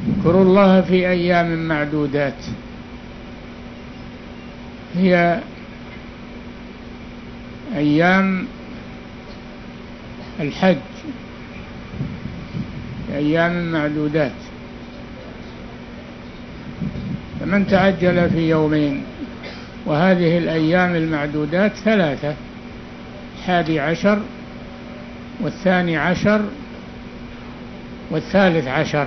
اذكروا الله في أيام معدودات، هي أيام الحج، أيام معدودات. فمن تعجل في يومين، وهذه الأيام المعدودات ثلاثة: 11 و12 و13،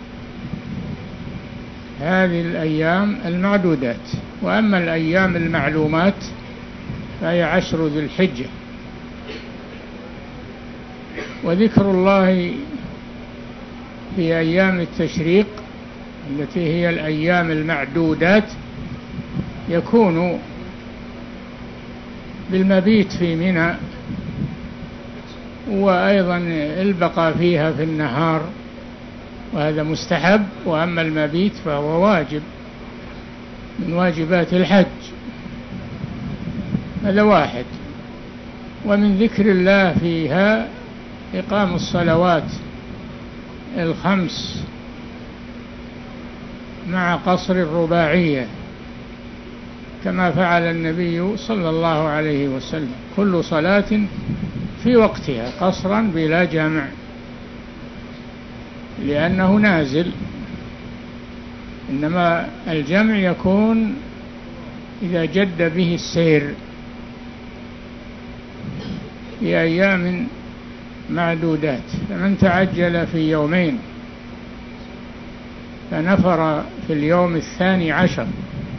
هذه الأيام المعدودات. وأما الأيام المعلومات فهي 10 ذي الحجة. وذكر الله في أيام التشريق التي هي الأيام المعدودات يكون بالمبيت في منى، وأيضا البقاء فيها في النهار، وهذا مستحب. وأما المبيت فهو واجب من واجبات الحج، هذا واحد. ومن ذكر الله فيها إقام الصلوات الخمس مع قصر الرباعية، كما فعل النبي صلى الله عليه وسلم: كل صلاة في وقتها قصرا بلا جمع، لأنه نازل. إنما الجمع يكون إذا جد به السير في أيام معدودات. فمن تعجل في يومين فنفر في اليوم 12،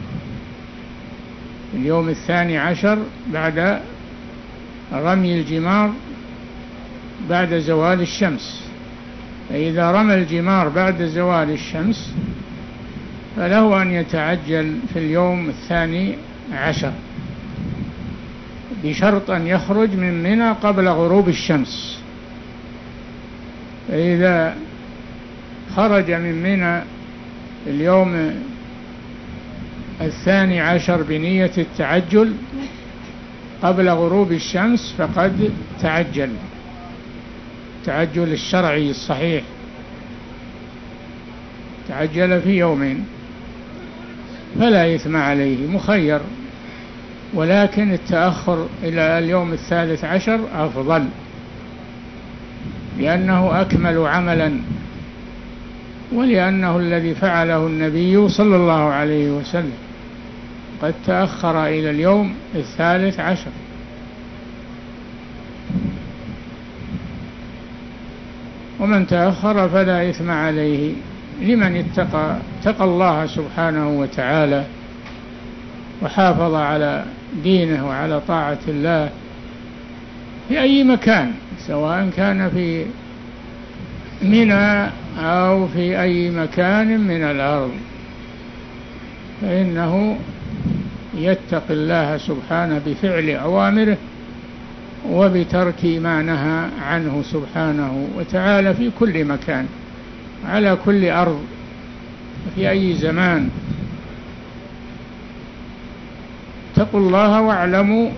اليوم 12 بعد رمي الجمار بعد زوال الشمس. فإذا رمى الجمار بعد زوال الشمس فله أن يتعجل في اليوم 12، بشرط أن يخرج من منى قبل غروب الشمس. فإذا خرج من منى اليوم 12 بنية التعجل قبل غروب الشمس فقد تعجل، التعجل الشرعي الصحيح، تعجل في يومين فلا إثم عليه، مخير. ولكن التأخر إلى اليوم 13 أفضل، لأنه أكمل عملا، ولأنه الذي فعله النبي صلى الله عليه وسلم، قد تأخر إلى اليوم 13. ومن تأخر فلا إثم عليه لمن اتقى الله سبحانه وتعالى وحافظ على دينه وعلى طاعة الله في أي مكان، سواء كان في منى أو في أي مكان من الأرض، فإنه يتقي الله سبحانه بفعل أوامره وبترك ما نهى عنه سبحانه وتعالى في كل مكان، على كل أرض، في أي زمان. اتقوا الله واعلموا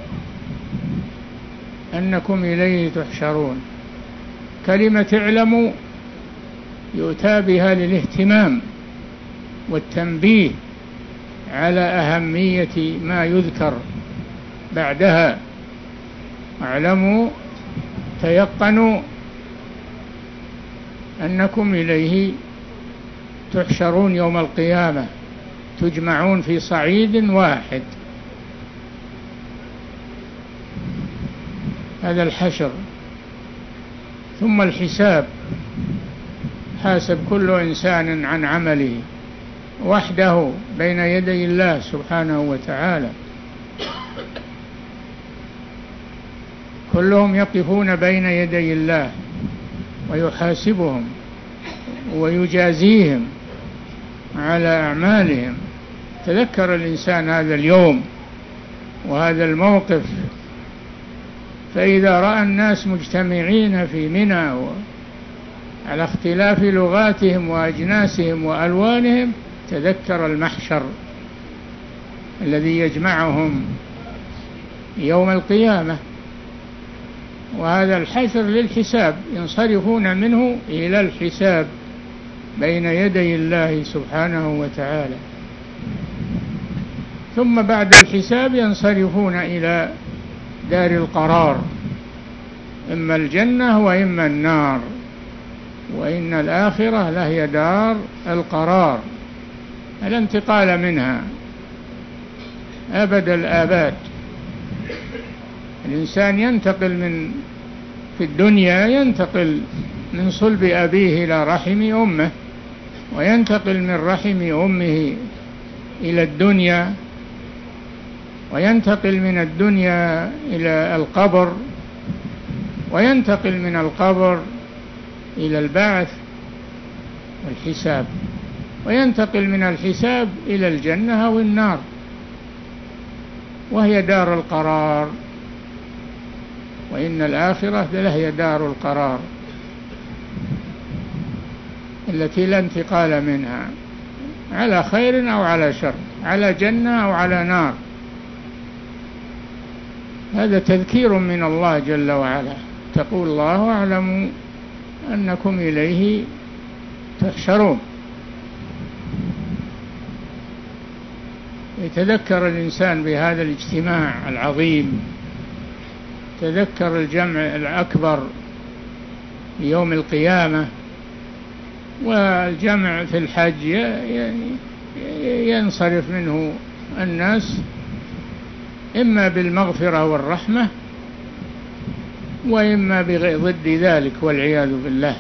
أنكم إليه تحشرون. كلمة اعلموا يؤتى بها للاهتمام والتنبيه على أهمية ما يذكر بعدها. اعلموا، تيقنوا أنكم إليه تحشرون يوم القيامة، تجمعون في صعيد واحد. هذا الحشر. ثم الحساب، حاسب كل إنسان عن عمله وحده بين يدي الله سبحانه وتعالى. كلهم يقفون بين يدي الله ويحاسبهم ويجازيهم على أعمالهم. تذكر الإنسان هذا اليوم وهذا الموقف، فإذا رأى الناس مجتمعين في منى على اختلاف لغاتهم وأجناسهم وألوانهم تذكر المحشر الذي يجمعهم يوم القيامة. وهذا الحشر للحساب، ينصرفون منه إلى الحساب بين يدي الله سبحانه وتعالى. ثم بعد الحساب ينصرفون إلى دار القرار، إما الجنة وإما النار، وإن الآخرة لهي دار القرار، لا انتقال منها أبد الآباد. الإنسان ينتقل في الدنيا ينتقل من صلب أبيه إلى رحم أمه، وينتقل من رحم أمه إلى الدنيا، وينتقل من الدنيا إلى القبر، وينتقل من القبر إلى البعث والحساب، وينتقل من الحساب إلى الجنة أو النار، وهي دار القرار، وإن الآخرة لهي دار القرار التي لا انتقال منها، على خير أو على شر، على جنة أو على نار. هذا تذكير من الله جل وعلا. تقول الله أعلم أنكم إليه تحشرون. يتذكر الإنسان بهذا الاجتماع العظيم، تذكر الجمع الأكبر يوم القيامة، والجمع في الحج ينصرف منه الناس إما بالمغفرة والرحمة، وإما ضد ذلك والعياذ بالله.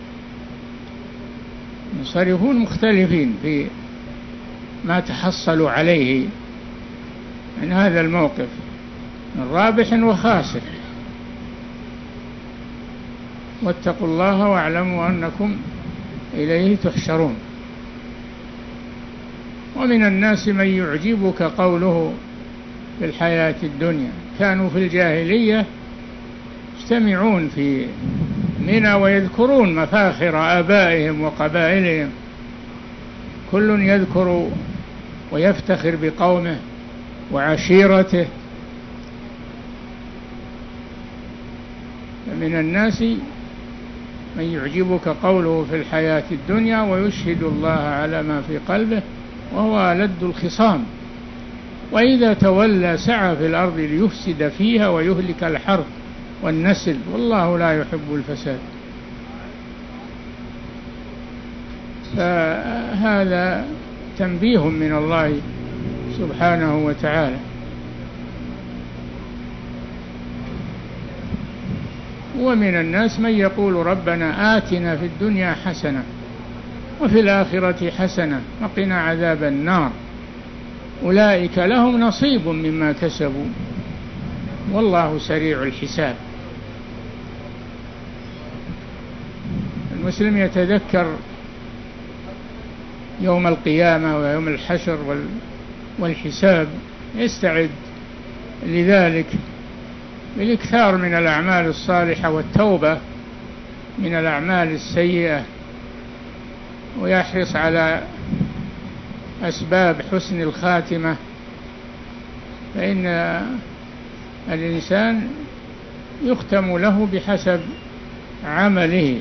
ينصرفون مختلفين في ما تحصلوا عليه من هذا الموقف من رابح وخاسر. واتقوا الله واعلموا أنكم إليه تحشرون. ومن الناس من يعجبك قوله في الحياة الدنيا. كانوا في الجاهلية يجتمعون في منى ويذكرون مفاخر آبائهم وقبائلهم، كل يذكر ويفتخر بقومه وعشيرته. من الناس من يعجبك قوله في الحياة الدنيا ويشهد الله على ما في قلبه وهو ألد الخصام، وإذا تولى سعى في الأرض ليفسد فيها ويهلك الحرث والنسل والله لا يحب الفساد. فهذا تنبيه من الله سبحانه وتعالى. ومن الناس من يقول ربنا آتنا في الدنيا حسنة وفي الآخرة حسنة وقنا عذاب النار، أولئك لهم نصيب مما كسبوا والله سريع الحساب. المسلم يتذكر يوم القيامة ويوم الحشر والحساب، يستعد لذلك بالإكثار من الأعمال الصالحة والتوبة من الأعمال السيئة، ويحرص على أسباب حسن الخاتمة، فإن الإنسان يختم له بحسب عمله.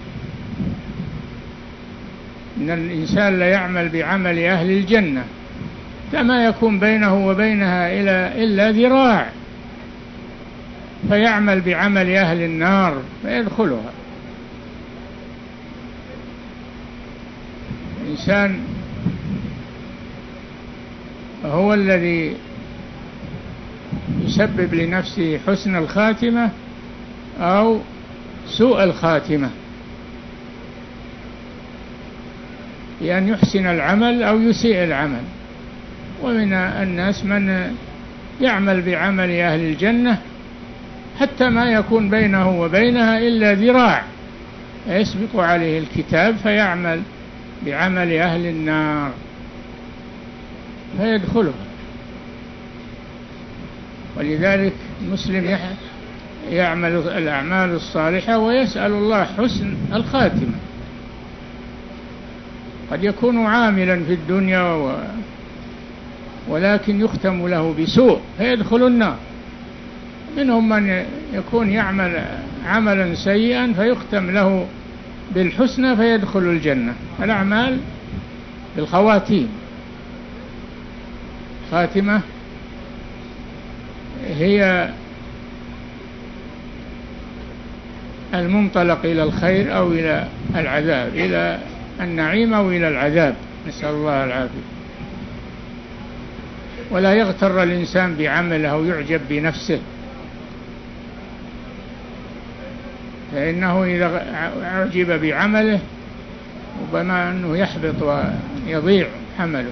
إن الإنسان لا يعمل بعمل أهل الجنة كما يكون بينه وبينها إلا ذراع، فيعمل بعمل أهل النار فيدخلها. الإنسان هو الذي يسبب لنفسه حسن الخاتمة أو سوء الخاتمة، بأن يحسن العمل أو يسيء العمل. ومن الناس من يعمل بعمل أهل الجنة حتى ما يكون بينه وبينها إلا ذراع، يسبق عليه الكتاب فيعمل بعمل أهل النار فيدخله. ولذلك المسلم يعمل الأعمال الصالحة ويسأل الله حسن الخاتمة. قد يكون عاملا في الدنيا ولكن يختم له بسوء فيدخل النار. منهم من يكون يعمل عملا سيئا فيختم له بالحسنى فيدخل الجنة. الأعمال بالخواتيم. خاتمة هي المنطلق إلى الخير أو إلى العذاب، إلى النعيم أو إلى العذاب، نسأل الله العافية. ولا يغتر الإنسان بعمله أو يعجب بنفسه، فإنه إذا أعجب بعمله ربما أنه يحبط ويضيع عمله،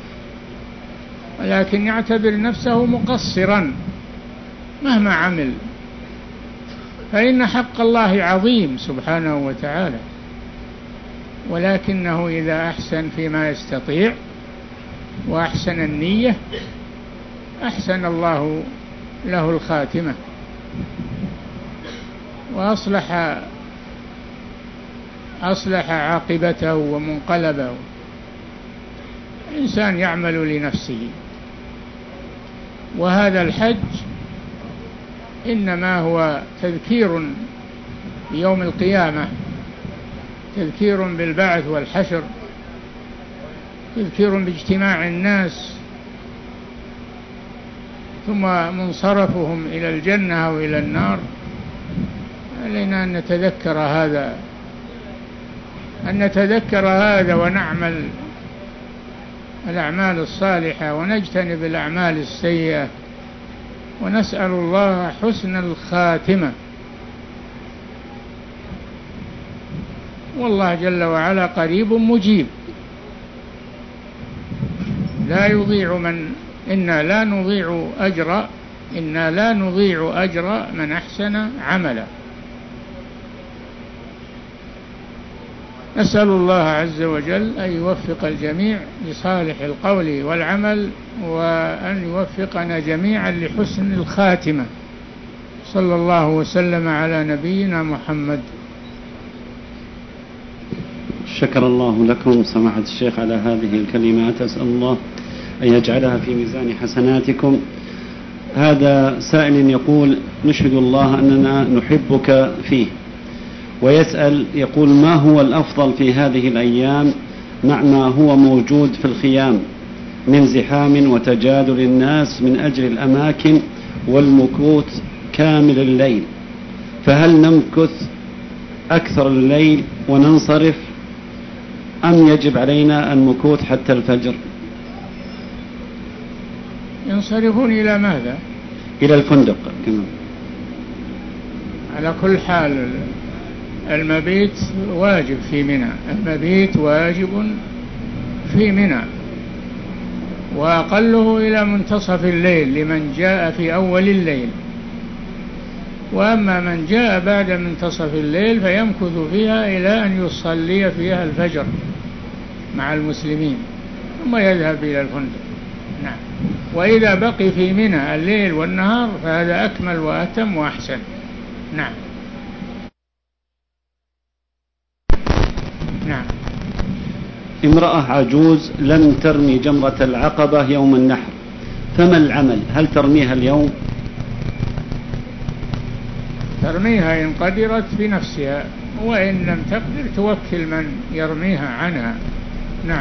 ولكن يعتبر نفسه مقصرا مهما عمل، فإن حق الله عظيم سبحانه وتعالى، ولكنه إذا أحسن فيما يستطيع وأحسن النية أحسن الله له الخاتمة وأصلح عاقبته ومنقلبه. الإنسان يعمل لنفسه، وهذا الحج إنما هو تذكير بيوم القيامة، تذكير بالبعث والحشر، تذكير باجتماع الناس ثم منصرفهم إلى الجنة أو إلى النار. علينا أن نتذكر هذا ونعمل الأعمال الصالحة ونجتنب الأعمال السيئة، ونسأل الله حسن الخاتمة. والله جل وعلا قريب مجيب، لا يضيع إنا لا نضيع أجر من أحسن عملا. نسأل الله عز وجل أن يوفق الجميع لصالح القول والعمل، وأن يوفقنا جميعا لحسن الخاتمة. صلى الله وسلم على نبينا محمد. شكر الله لكم سماحة الشيخ على هذه الكلمات، أسأل الله أن يجعلها في ميزان حسناتكم. هذا سائل يقول: نشهد الله أننا نحبك فيه، ويسأل يقول: ما هو الأفضل في هذه الأيام مع ما هو موجود في الخيام من زحام وتجادل الناس من أجل الأماكن والمكوث كامل الليل، فهل نمكث أكثر الليل وننصرف، أم يجب علينا المكوث حتى الفجر؟ ينصرفون إلى ماذا؟ إلى الفندق كمان. على كل حال المبيت واجب في منى، المبيت واجب في منى، وأقله إلى منتصف الليل لمن جاء في أول الليل، وأما من جاء بعد منتصف الليل فيمكث فيها إلى أن يصلي فيها الفجر مع المسلمين ثم يذهب إلى الفندق. نعم. وإذا بقي في منى الليل والنهار فهذا أكمل وأتم وأحسن. نعم. نعم. امرأة عجوز لم ترمي جمرة العقبة يوم النحر، فما العمل؟ هل ترميها اليوم؟ ترميها إن قدرت بنفسها، وإن لم تقدر توكل من يرميها عنها. نعم.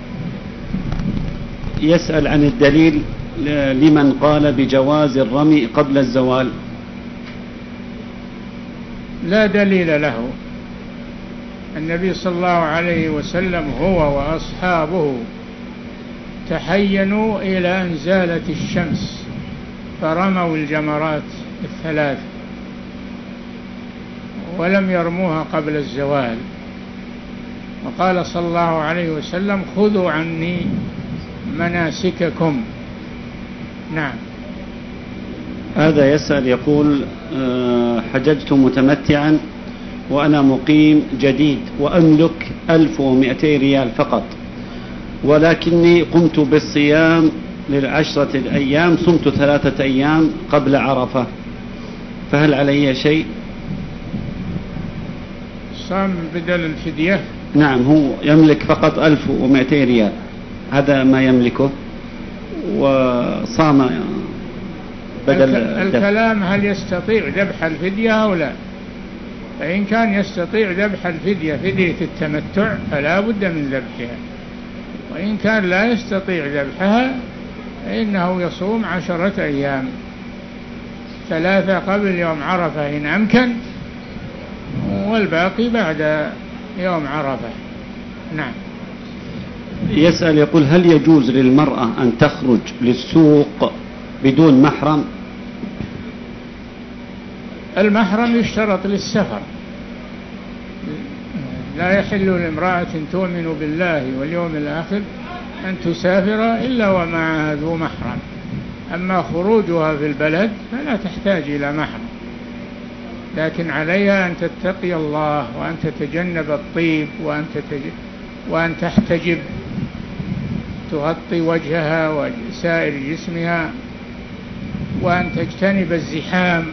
يسأل عن الدليل لمن قال بجواز الرمي قبل الزوال. لا دليل له. النبي صلى الله عليه وسلم هو وأصحابه تحينوا إلى أن زالت الشمس فرموا الجمرات الثلاث ولم يرموها قبل الزوال، وقال صلى الله عليه وسلم: خذوا عني مناسككم. نعم. هذا يسأل يقول: حججت متمتعا وأنا مقيم جديد وأملك 1200 ريال فقط، ولكني قمت بالصيام لل10 الأيام، صمت 3 أيام قبل عرفة، فهل علي شيء؟ صام بدل الفدية. نعم، هو يملك فقط 1200 ريال، هذا ما يملكه، وصام بدل الكلام هل يستطيع ذبح الفدية أو لا؟ فإن كان يستطيع ذبح الفدية فدية التمتع فلا بد من ذبحها، وإن كان لا يستطيع ذبحها فإنه يصوم 10 أيام، 3 قبل يوم عرفة إن أمكن، والباقي بعد يوم عرفة. نعم. يسأل يقول: هل يجوز للمرأة أن تخرج للسوق بدون محرم؟ المحرم يشترط للسفر، لا يحل لامرأة تؤمن بالله واليوم الآخر أن تسافر إلا ومعها ذو محرم. أما خروجها في البلد فلا تحتاج إلى محرم، لكن عليها أن تتقي الله وأن تتجنب الطيب وأن تحتجب، تغطي وجهها وسائر جسمها، وأن تجتنب الزحام.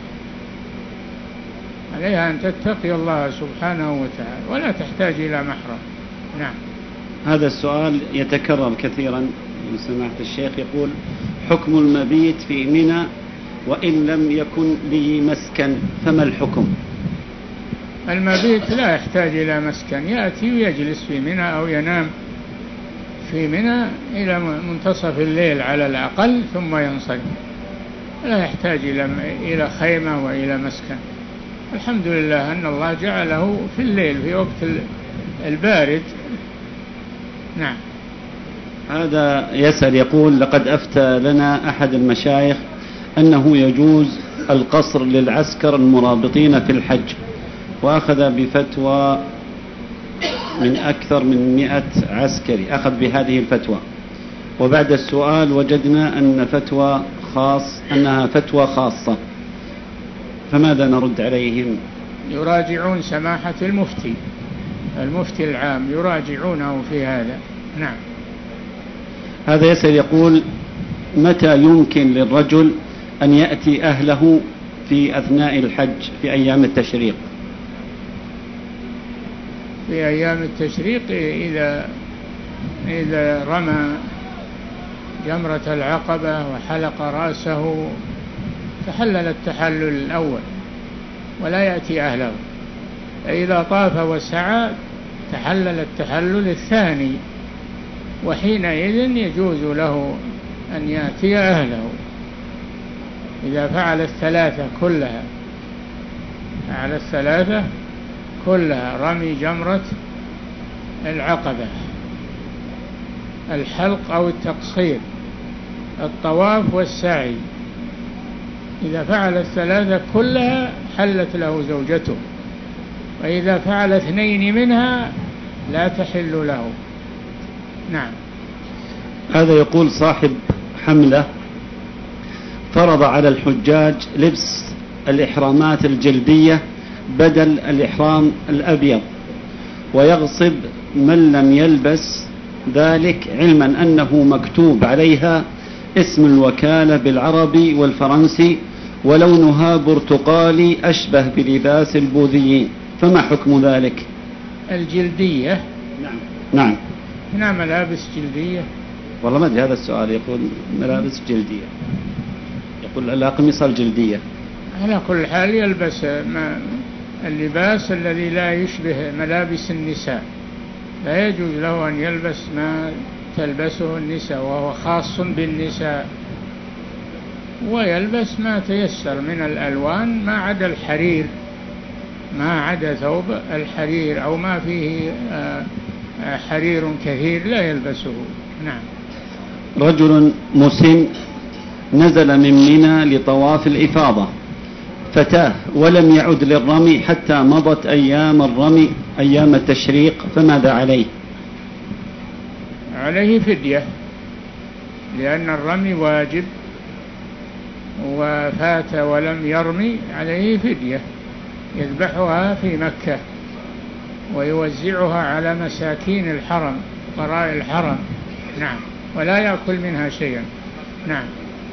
عليها أن تتقي الله سبحانه وتعالى ولا تحتاج إلى محرم. نعم. هذا السؤال يتكرر كثيرا من سماحة الشيخ، يقول: حكم المبيت في منى وإن لم يكن لي مسكن فما الحكم؟ المبيت لا يحتاج إلى مسكن، يأتي ويجلس في منى أو ينام في منى إلى منتصف الليل على الأقل ثم ينصرف، لا يحتاج إلى خيمة وإلى مسكن. الحمد لله أن الله جعله في الليل في وقت البارد. نعم. هذا يسأل يقول: لقد أفتى لنا أحد المشايخ أنه يجوز القصر للعسكر المرابطين في الحج، وأخذ بفتوى من أكثر من 100 عسكري أخذ بهذه الفتوى، وبعد السؤال وجدنا أنها فتوى خاصة، فماذا نرد عليهم؟ يراجعون سماحة المفتي العام، يراجعونه في هذا. نعم. هذا يسأل يقول: متى يمكن للرجل أن يأتي أهله في أثناء الحج في أيام التشريق؟ في أيام التشريق إذا رمى جمرة العقبة وحلق رأسه تحلل التحلل الأول ولا يأتي أهله، فإذا طاف وسعى تحلل التحلل الثاني، وحينئذ يجوز له أن يأتي أهله إذا فعل الثلاثة كلها، رمي جمرة العقبة، الحلق أو التقصير، الطواف والسعي، إذا فعل الثلاثة كلها حلت له زوجته، وإذا فعل 2 منها لا تحل له. نعم. هذا يقول: صاحب حملة فرض على الحجاج لبس الإحرامات الجلدية بدل الإحرام الأبيض، ويغصب من لم يلبس ذلك، علما أنه مكتوب عليها اسم الوكالة بالعربي والفرنسي ولونها برتقالي أشبه بلباس البوذيين، فما حكم ذلك؟ الجلدية. نعم. هنا ملابس جلدية. والله ما أدري، هذا السؤال يقول ملابس جلدية، يقول الأقمصة الجلدية. على كل حال يلبس اللباس الذي لا يشبه ملابس النساء، لا يجوز له أن يلبس ما تلبسه النساء وهو خاص بالنساء، ويلبس ما تيسر من الألوان ما عدا الحرير، ما عدا ثوب الحرير أو ما فيه حرير كثير لا يلبسه. نعم. رجل مسن نزل من منى لطواف الإفاضة فتاه ولم يعد للرمي حتى مضت أيام الرمي أيام التشريق، فماذا عليه؟ عليه فدية، لأن الرمي واجب وفات ولم يرمي، عليه فدية يذبحها في مكة ويوزعها على مساكين الحرم فقراء الحرم. نعم. ولا يأكل منها شيئا. نعم.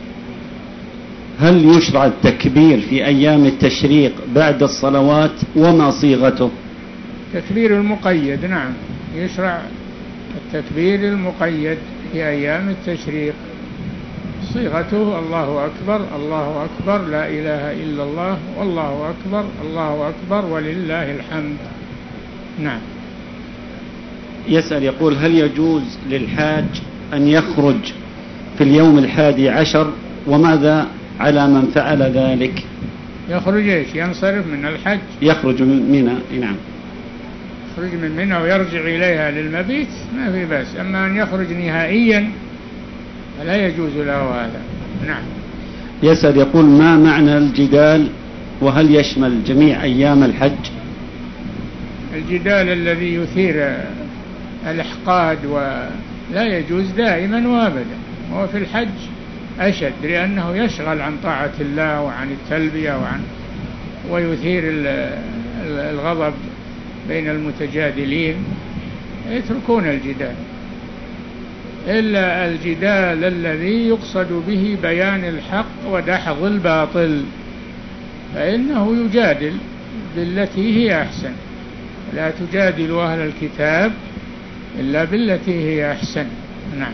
هل يشرع التكبير في أيام التشريق بعد الصلوات وما صيغته؟ تكبير المقيد. نعم، يشرع التكبير المقيد في أيام التشريق صيغته الله أكبر الله أكبر لا إله إلا الله والله أكبر الله أكبر ولله الحمد. نعم. يسأل يقول هل يجوز للحاج أن يخرج في اليوم 11 وماذا على من فعل ذلك؟ يخرج إيش؟ ينصرف من الحج؟ يخرج من منى. نعم. يخرج من منى ويرجع إليها للمبيت ما في بأس، أما أن يخرج نهائيا فلا يجوز له هذا. نعم. يسأل يقول ما معنى الجدال وهل يشمل جميع أيام الحج؟ الجدال الذي يثير الإحقاد ولا يجوز دائما وأبدا، وفي الحج أشد لأنه يشغل عن طاعة الله وعن التلبية ويثير الغضب بين المتجادلين، يتركون الجدال، إلا الجدال الذي يقصد به بيان الحق ودحض الباطل فإنه يجادل بالتي هي أحسن، لا تجادل أهل الكتاب إلا بالتي هي أحسن. نعم.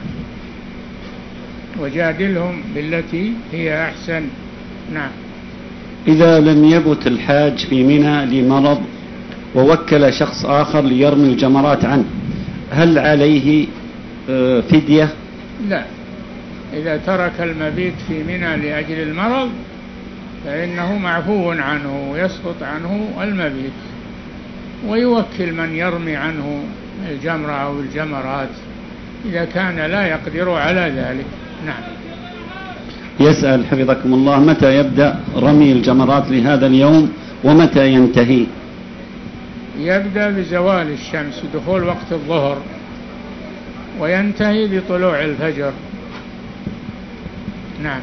وجادلهم بالتي هي أحسن. نعم. إذا لم يبت الحاج في منى لمرض ووكل شخص آخر ليرمي الجمرات عنه هل عليه فدية؟ لا، إذا ترك المبيت في منى لأجل المرض فإنه معفو عنه ويسقط عنه المبيت، ويوكل من يرمي عنه الجمرة أو الجمرات إذا كان لا يقدر على ذلك. نعم. يسأل حفظكم الله متى يبدأ رمي الجمرات لهذا اليوم ومتى ينتهي؟ يبدأ بزوال الشمس ودخول وقت الظهر وينتهي بطلوع الفجر. نعم.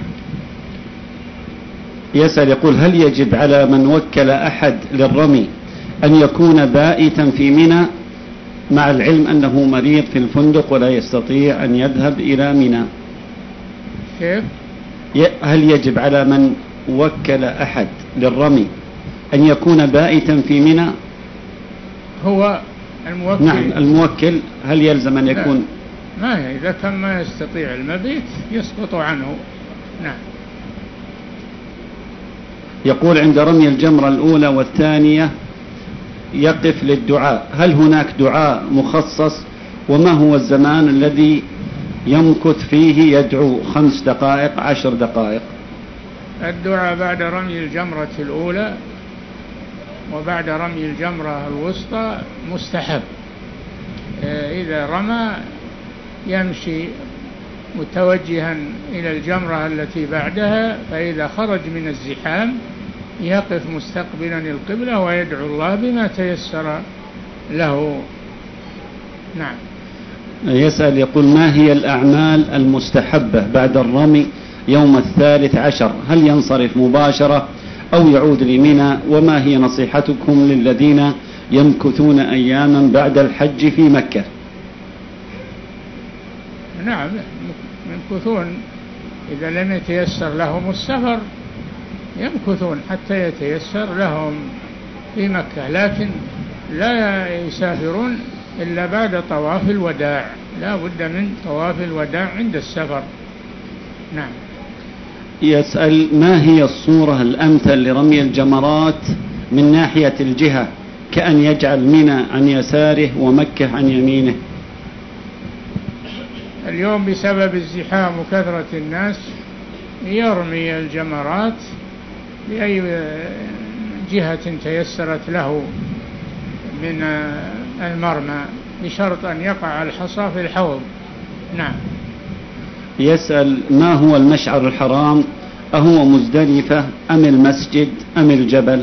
يسأل يقول هل يجب على من وكل أحد للرمي أن يكون بائتا في منى مع العلم أنه مريض في الفندق ولا يستطيع أن يذهب إلى منى؟ كيف؟ هل يجب على من وكل أحد للرمي أن يكون بائتا في منى؟ هو الموكل. نعم الموكل هل يلزم أن يكون؟ ما إذا كان ما يستطيع المبيت يسقط عنه. نعم. يقول عند رمي الجمرة الأولى والثانية يقف للدعاء، هل هناك دعاء مخصص وما هو الزمان الذي يمكث فيه يدعو 5 دقائق 10 دقائق؟ الدعاء بعد رمي الجمرة الأولى وبعد رمي الجمرة الوسطى مستحب. إذا رمى يمشي متوجها إلى الجمرة التي بعدها، فإذا خرج من الزحام يقف مستقبلا القبلة ويدعو الله بما تيسر له. نعم. يسأل يقول ما هي الأعمال المستحبة بعد الرمي يوم 13؟ هل ينصرف مباشرة أو يعود لمنى؟ وما هي نصيحتكم للذين يمكثون أياما بعد الحج في مكة؟ نعم يمكثون، إذا لم يتيسر لهم السفر يمكثون حتى يتيسر لهم في مكة، لكن لا يسافرون إلا بعد طواف الوداع، لا بد من طواف الوداع عند السفر. نعم. يسأل ما هي الصورة الأمثل لرمي الجمرات من ناحية الجهة كأن يجعل منى عن يساره ومكة عن يمينه؟ اليوم بسبب الزحام وكثرة الناس يرمي الجمرات بأي جهة تيسرت له من المرمى بشرط أن يقع الحصى في الحوض. نعم. يسأل ما هو المشعر الحرام؟ أهو مزدلفة أم المسجد أم الجبل؟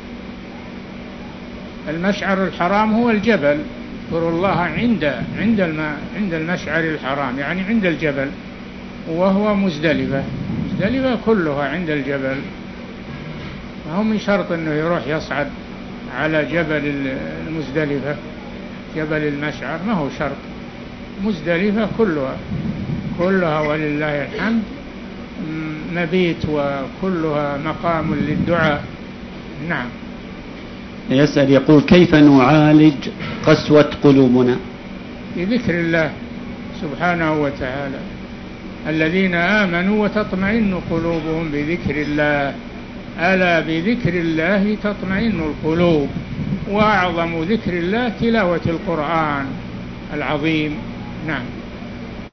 المشعر الحرام هو الجبل، اذكروا الله عند المشعر الحرام يعني عند الجبل، وهو مزدلفة كلها عند الجبل، ما هو من شرط أنه يروح يصعد على جبل المزدلفة جبل المشعر، ما هو شرط، مزدلفة كلها ولله الحمد مبيت وكلها مقام للدعاء. نعم. يسأل يقول كيف نعالج قسوة قلوبنا؟ بذكر الله سبحانه وتعالى، الذين آمنوا وتطمئن قلوبهم بذكر الله. ألا بذكر الله تطمئن القلوب. وأعظم ذكر الله تلاوة القرآن العظيم. نعم.